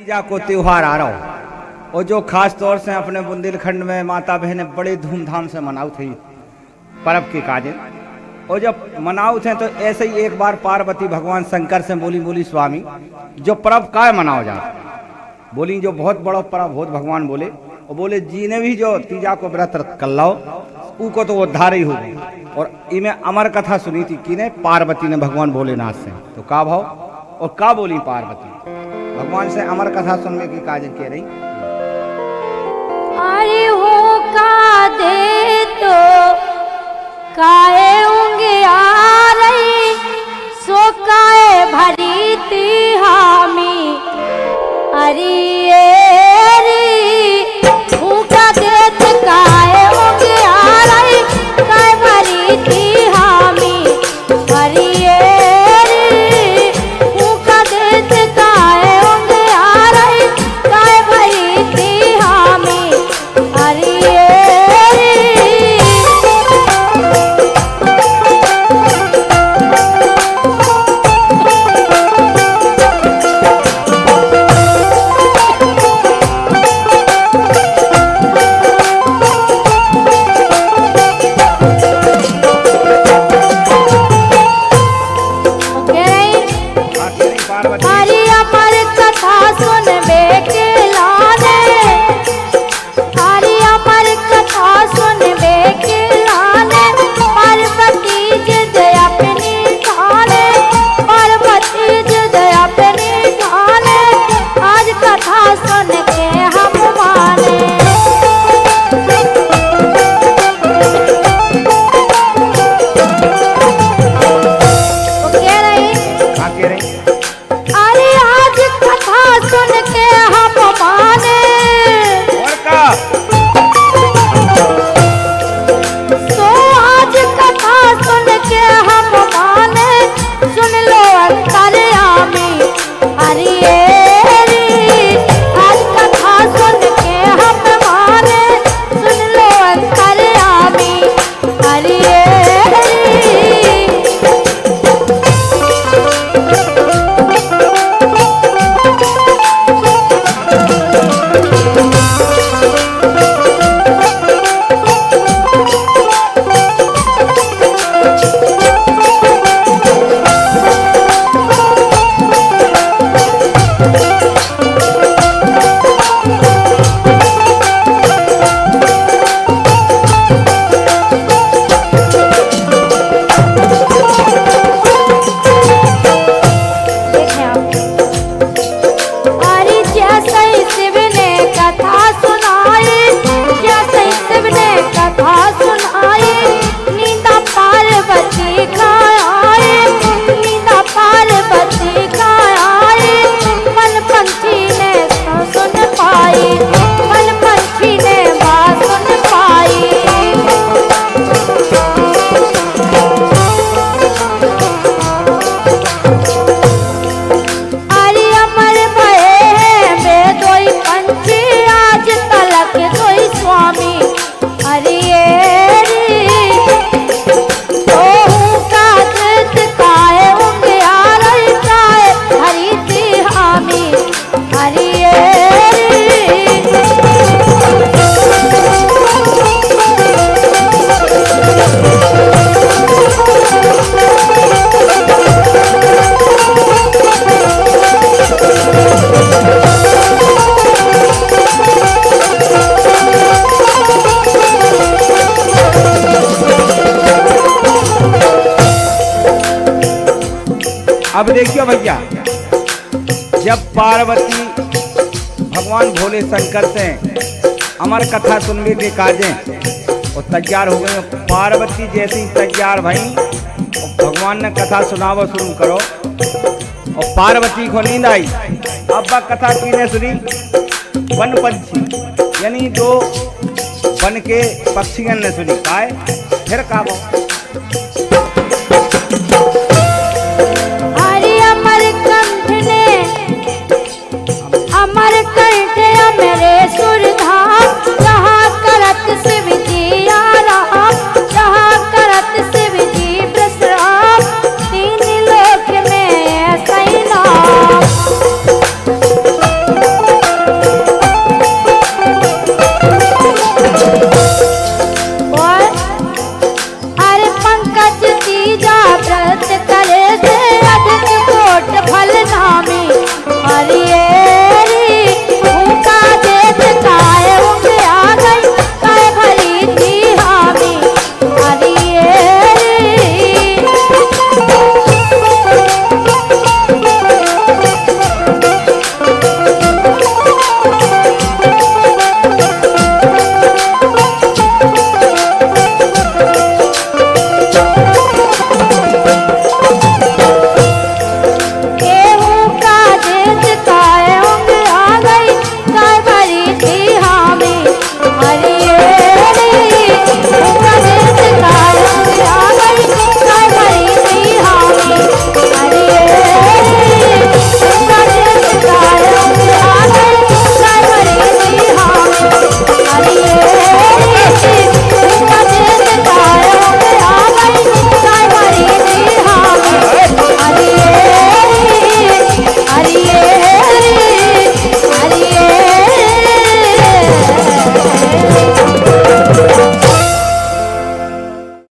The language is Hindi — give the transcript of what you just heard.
तीजा को त्योहार आ रहा हो और जो खास तौर से अपने बुंदेलखंड में माता बहनें बड़े धूमधाम से मनाऊ थी पर्व के काजे। और जब मनाऊ थे तो ऐसे ही एक बार पार्वती भगवान शंकर से बोली स्वामी जो पर्व का मनाओ जा बोली जो बहुत बड़ा पर्व बहुत भगवान बोले और बोले जी ने भी जो तीजा को व्रत कर लो ऊ को तो वो धारे ही हो गई। और इमें अमर कथा सुनी थी कि ने पार्वती ने भगवान भोलेनाथ से तो का भाव और का बोली पार्वती भगवान से अमर कथा सुनने की काज कह रही। अरे हो का दे तो काए होंगे आ रही सो काए भरी थी हामी अरे हो का दे तो काए होंगे आ रही काए भरी थी हामी अरे अब देखियो भैया जब पार्वती भगवान भोले शंकर से अमर कथा सुनने के काजें और तैयार हो गए। पार्वती जैसी तैयार भाई और भगवान ने कथा सुनावा शुरू करो और पार्वती को नींद आई। अब वह कथा किने सुनी वन पंछी यानी दो वन के पक्षियों ने सुनी काय फिर का अमर कंठ मेरे सुरधार